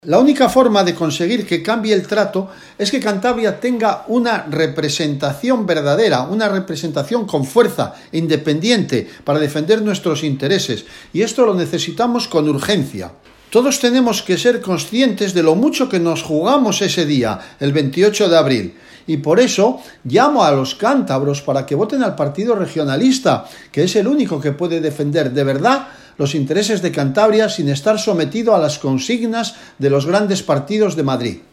La única forma de conseguir que cambie el trato es que Cantabria tenga una representación verdadera, una representación con fuerza, independiente, para defender nuestros intereses. Y esto lo necesitamos con urgencia. Todos tenemos que ser conscientes de lo mucho que nos jugamos ese día, el 28 de abril. Y por eso llamo a los cántabros para que voten al partido regionalista, que es el único que puede defender de verdad los intereses de Cantabria sin estar sometido a las consignas de los grandes partidos de Madrid.